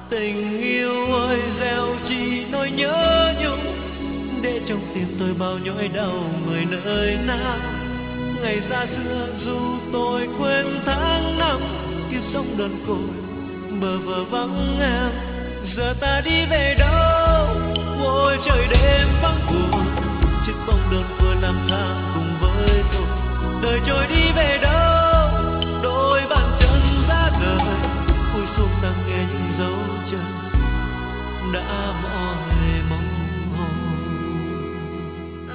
Tình yêu ơi gieo chi nỗi nhớ nhung, để trong tim tôi bao nhói đau người nơi nào. Ngày xa xưa dù tôi quên tháng năm, kiếp sống đơn côi bờ vờ vắng em. Giờ ta đi về đâu